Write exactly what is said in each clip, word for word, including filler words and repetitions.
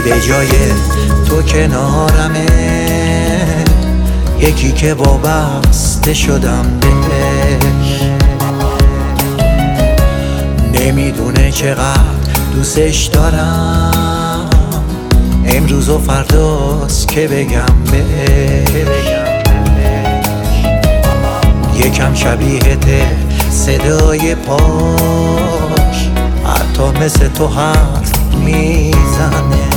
به جای تو کنارمه، یکی که وابسته شدم بهش. نمیدونه چقدر دوستش دارم، امروز و فرداست که بگم بهش. یکم شبیهته صدای پاش، حتی مثل تو حرف میزنه.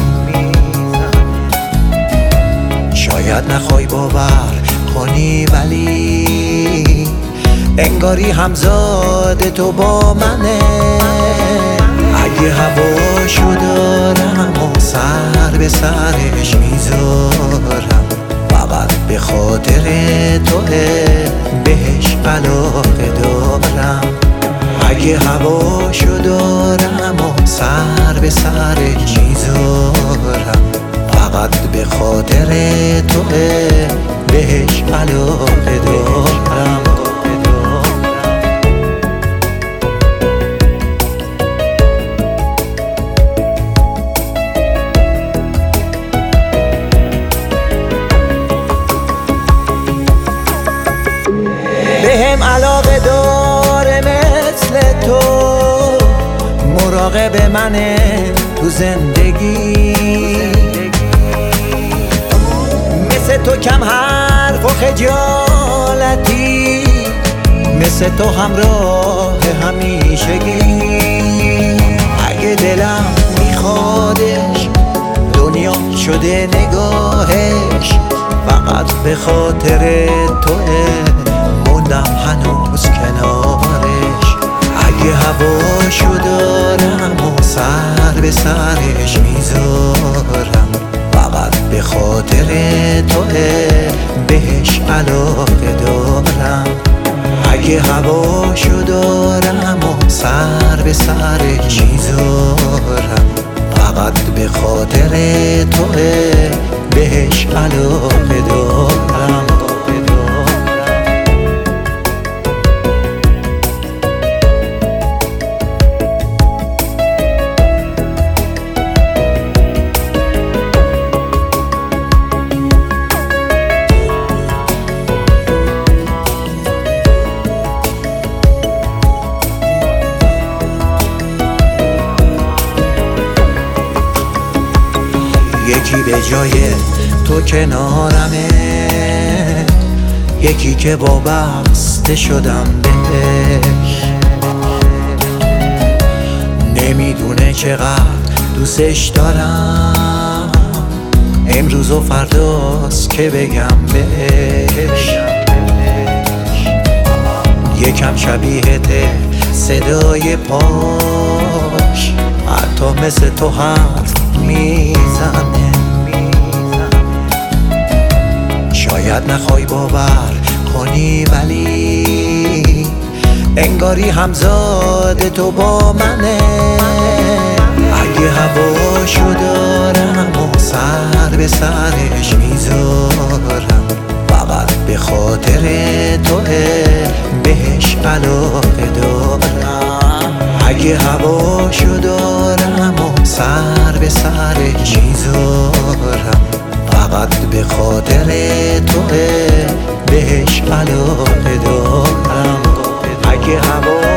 شاید نخوای باور کنی ولی انگاری همزاد تو با منه. اگه هواشو دارم و سر به سرش میذارم، فقط به خاطر توه بهش علاقه دارم. اگه هواشو دارم و سر به سرش میذارم، فقط به خاطر توه بهش علاقه دارم. بهم علاقه داره مثل تو، مراقب منه تو زندگی. مثل تو کم حرف و خجالتی، مثل تو همراه همیشگی. اگه دلم میخوادش دنیا شده نگاهش، فقط به خاطر توه موندم هنوز کنارش. اگه هواشو دارم و سر به سرش میذارم، فقط به خاطر توه بهش علاقه دارم. اگه هواشو دارم و سر به سرش میذارم، فقط به خاطر توه بهش علاقه دارم. یکی به جای تو کنارمه، یکی که وابسته شدم بهش. نمیدونه چقدر دوستش دارم، امروز و فرداست که بگم بهش. یکم شبیهته صدای پاش، حتی مثل تو حرف میزنه. شاید نخوای باور کنی ولی انگاری همزاد تو با منه. اگه هواشو دارم و سر به سرش میذارم، فقط به خاطر توه بهش علاقه دارم. اگه هواشو دارم و سر به سرش میذارم، فقط به خاطر توه بهش علاقه دارم. اگه هوا